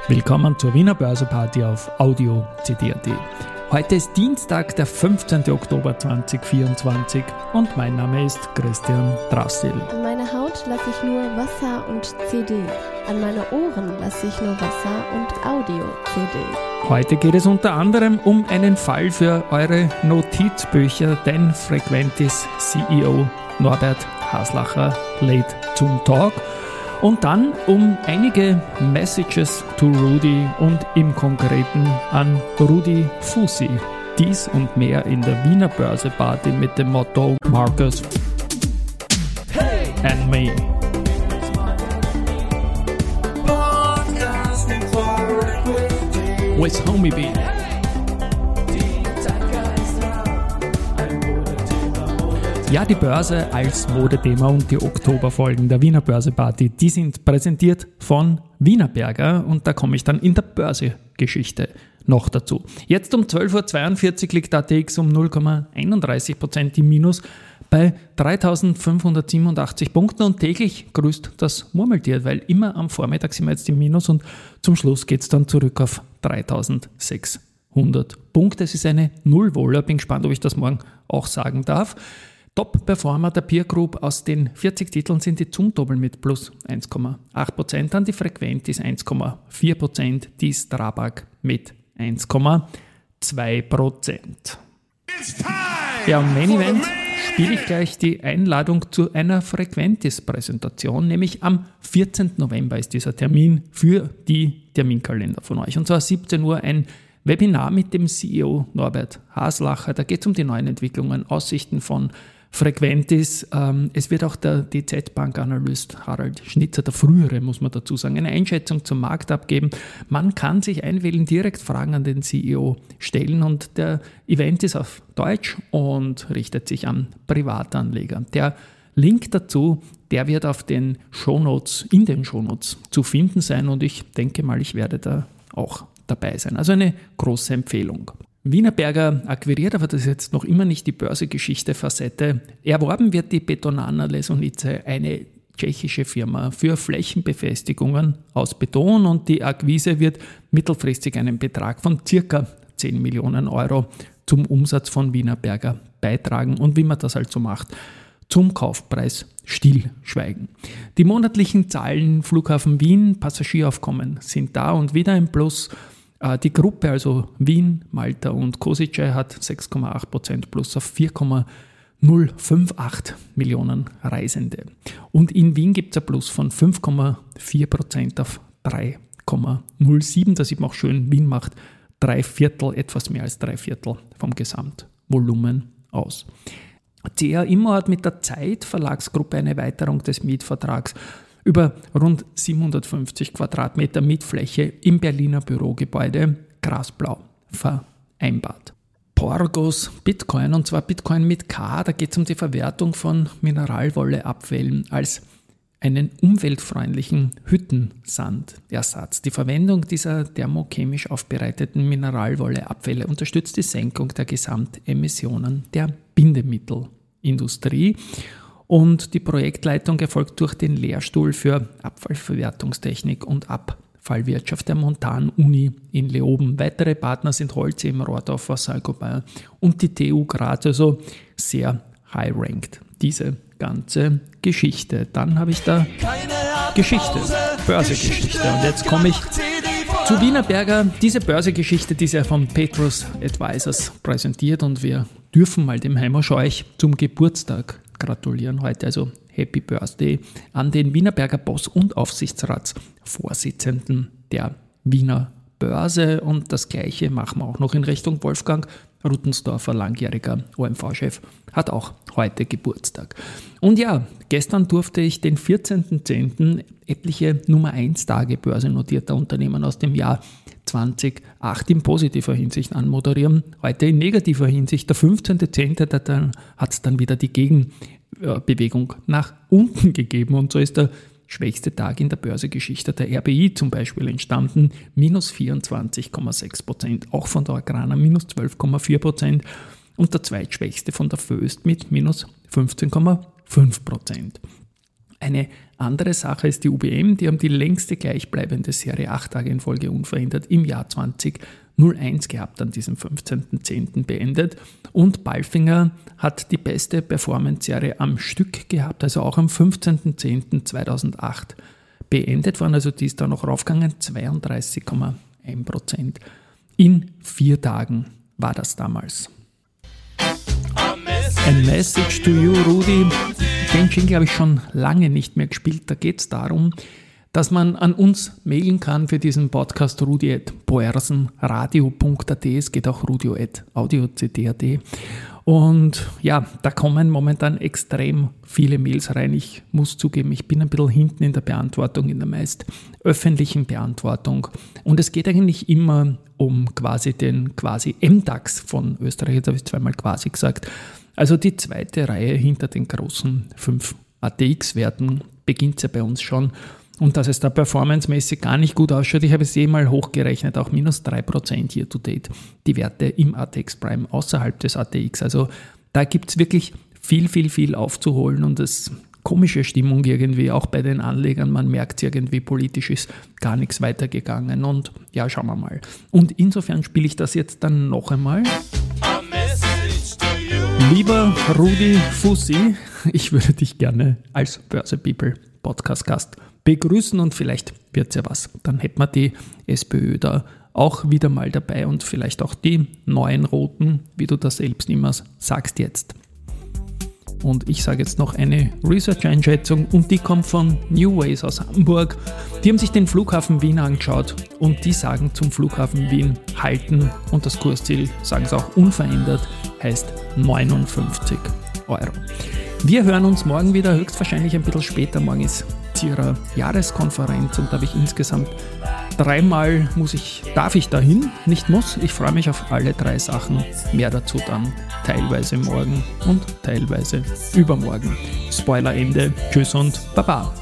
Willkommen zur Wiener Börseparty auf Audio CD.at. Heute ist Dienstag, der 15. Oktober 2024 und mein Name ist Christian Drastil. An meine Haut lasse ich nur Wasser und CD. An meine Ohren lasse ich nur Wasser und Audio-CD. Heute geht es unter anderem um einen Fall für eure Notizbücher, denn Frequentis CEO Norbert Haslacher lädt zum Talk. Und dann um einige Messages to Rudi und im Konkreten an Rudi Fussi. Dies und mehr in der Wiener Börseparty mit dem Motto Marcus and me. With Homie B. Ja, die Börse als Modethema und die Oktoberfolgen der Wiener Börseparty, die sind präsentiert von Wienerberger und da komme ich dann in der Börsegeschichte noch dazu. Jetzt um 12.42 Uhr liegt ATX um 0,31% im Minus bei 3.587 Punkten und täglich grüßt das Murmeltier, weil immer am Vormittag sind wir jetzt im Minus und zum Schluss geht es dann zurück auf 3.600 Punkte. Es ist eine Nullwohler, bin gespannt, ob ich das morgen auch sagen darf. Top-Performer der Peer Group aus den 40 Titeln sind die Zumtobel mit plus 1,8%, dann die Frequentis 1,4%, die Strabag mit 1,2%. Ja, und Main Event spiele ich gleich die Einladung zu einer Frequentis-Präsentation, nämlich am 14. November ist dieser Termin für die Terminkalender von euch. Und zwar 17 Uhr ein Webinar mit dem CEO Norbert Haslacher. Da geht es um die neuen Entwicklungen, Aussichten von Frequentis. Es wird auch der DZ-Bank-Analyst Harald Schnitzer, der frühere, muss man dazu sagen, eine Einschätzung zum Markt abgeben. Man kann sich einwählen, direkt Fragen an den CEO stellen und der Event ist auf Deutsch und richtet sich an Privatanleger. Der Link dazu, der wird auf den Shownotes, in den Shownotes zu finden sein und ich denke mal, ich werde da auch dabei sein. Also eine große Empfehlung. Wienerberger akquiriert, aber das ist jetzt noch immer nicht die Börsegeschichte-Facette. Erworben wird die Betonana Lesonice, eine tschechische Firma, für Flächenbefestigungen aus Beton und die Akquise wird mittelfristig einen Betrag von ca. 10 Millionen Euro zum Umsatz von Wienerberger beitragen und wie man das halt so macht, zum Kaufpreis stillschweigen. Die monatlichen Zahlen Flughafen Wien, Passagieraufkommen sind da und wieder im Plus. Die Gruppe, also Wien, Malta und Košice, hat 6,8% plus auf 4,058 Millionen Reisende. Und in Wien gibt es ein Plus von 5,4% auf 3,07. Da sieht man auch schön, Wien macht etwas mehr als 3/4 vom Gesamtvolumen aus. CA Immo hat mit der Zeit Verlagsgruppe eine Erweiterung des Mietvertrags über rund 750 Quadratmeter Mietfläche im Berliner Bürogebäude Grasblau vereinbart. Porgos Bitcoin, und zwar Bitcoin mit K, da geht es um die Verwertung von Mineralwolleabfällen als einen umweltfreundlichen Hüttensandersatz. Die Verwendung dieser thermochemisch aufbereiteten Mineralwolleabfälle unterstützt die Senkung der Gesamtemissionen der Bindemittelindustrie. Und die Projektleitung erfolgt durch den Lehrstuhl für Abfallverwertungstechnik und Abfallwirtschaft der Montan-Uni in Leoben. Weitere Partner sind Holcim im Rohrdorfer, Saint-Gobain und die TU Graz, also sehr high-ranked, diese ganze Geschichte. Dann habe ich da Geschichte, Börsegeschichte. Und jetzt komme ich zu Wienerberger. Diese Börsegeschichte, die ist ja von Petrus Advisors präsentiert und wir dürfen mal dem Heimerscheuch zum Geburtstag gratulieren heute, also Happy Birthday an den Wienerberger Boss und Aufsichtsratsvorsitzenden der Wiener Börse und das Gleiche machen wir auch noch in Richtung Wolfgang Ruttensdorfer, langjähriger OMV-Chef, hat auch heute Geburtstag. Und ja, gestern durfte ich den 14.10. etliche Nummer 1 Tage börsennotierter Unternehmen aus dem Jahr 2008 in positiver Hinsicht anmoderieren. Heute in negativer Hinsicht. Der 15.10. hat es dann wieder die Gegenbewegung nach unten gegeben und so ist der schwächste Tag in der Börsegeschichte der RBI zum Beispiel entstanden, minus 24,6%, auch von der Agrana minus 12,4% und der zweitschwächste von der Föst mit minus 15,5%. Eine andere Sache ist die UBM, die haben die längste gleichbleibende Serie 8 Tage in Folge unverändert im Jahr 2001 gehabt, an diesem 15.10. beendet. Und Palfinger hat die beste Performance-Serie am Stück gehabt, also auch am 15.10.2008 beendet worden, also die ist da noch raufgegangen, 32,1%. In 4 Tagen war das damals. A Message to You, Rudi. Den Jingle habe ich schon lange nicht mehr gespielt. Da geht es darum, dass man an uns mailen kann für diesen Podcast rudi@boersenradio.at. Es geht auch rudio@audio.ct.at. Und ja, da kommen momentan extrem viele Mails rein. Ich muss zugeben, ich bin ein bisschen hinten in der Beantwortung, in der meist öffentlichen Beantwortung. Und es geht eigentlich immer um den MDAX von Österreich. Jetzt habe ich zweimal quasi gesagt. Also die zweite Reihe hinter den großen 5 ATX-Werten beginnt ja bei uns schon. Und dass es da performancemäßig gar nicht gut ausschaut, ich habe es mal hochgerechnet, auch minus 3% year to date, die Werte im ATX Prime außerhalb des ATX. Also da gibt es wirklich viel aufzuholen und das komische Stimmung irgendwie, auch bei den Anlegern, man merkt irgendwie, politisch ist gar nichts weitergegangen und ja, schauen wir mal. Und insofern spiele ich das jetzt dann noch einmal. Lieber Rudi Fussi, ich würde dich gerne als Börse People Podcast-Gast begrüßen und vielleicht wird es ja was. Dann hätten wir die SPÖ da auch wieder mal dabei und vielleicht auch die neuen Roten, wie du das selbst immer sagst jetzt. Und ich sage jetzt noch eine Research-Einschätzung und die kommt von New Ways aus Hamburg. Die haben sich den Flughafen Wien angeschaut und die sagen zum Flughafen Wien halten und das Kursziel, sagen sie auch unverändert, heißt 59 €. Wir hören uns morgen wieder, höchstwahrscheinlich ein bisschen später. Morgen ist ihrer Jahreskonferenz und da habe ich insgesamt 3-mal darf ich dahin, nicht muss. Ich freue mich auf alle 3 Sachen. Mehr dazu dann teilweise morgen und teilweise übermorgen. Spoiler Ende. Tschüss und Baba.